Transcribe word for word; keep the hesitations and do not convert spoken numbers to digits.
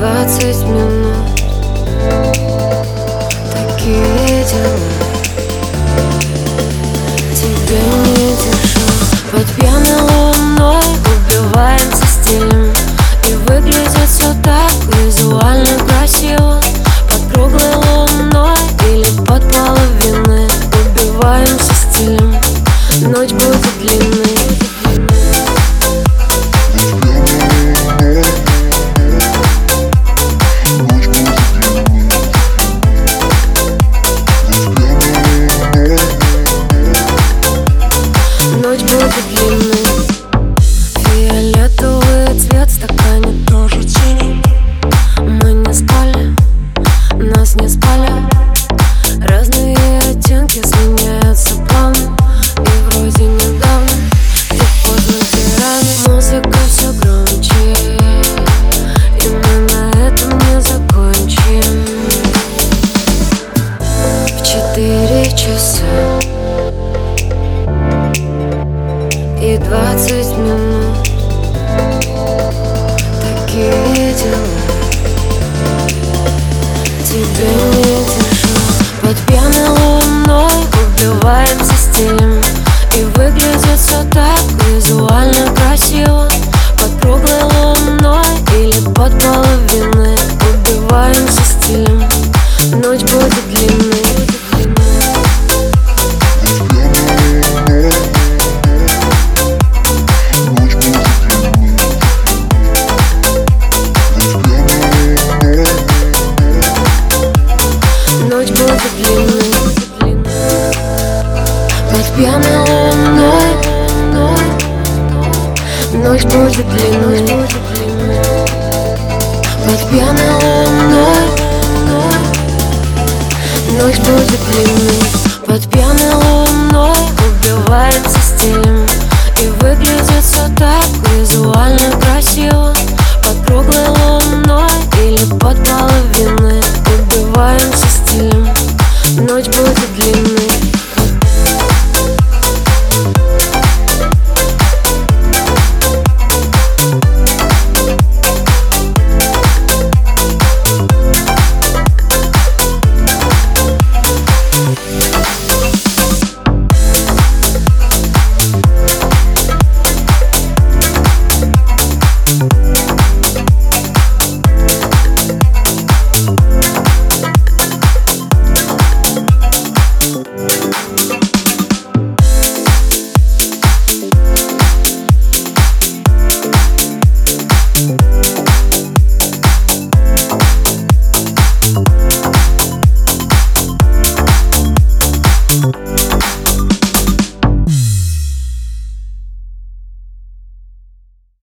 двадцать минут. Такие дела, тебя не держу. Под пьяной луной убиваемся стилем, и выглядит все так визуально красиво. Под круглой луной или под половиной убиваемся стилем. Ночь будет длинной. Ночь будет длинной. Фиолетовый цвет в стакане тоже синий. Мы не спали, нас не спали. Разные оттенки сменяются плавно, и вроде недавно, где поздно тиран. Музыка все громче, и мы на этом не закончим. В четыре часа и двадцать минут. Такие дела, тебя не держу. Под пьяной луной убиваемся стилем, и выглядит все так визуально красиво. Под круглой луной или под половиной убиваемся стилем. Ночь будет длинной. Ночь будет длинной. Под пьяной луной ночь будет длинной. Под пьяной луной ночь будет длинной. Под пьяной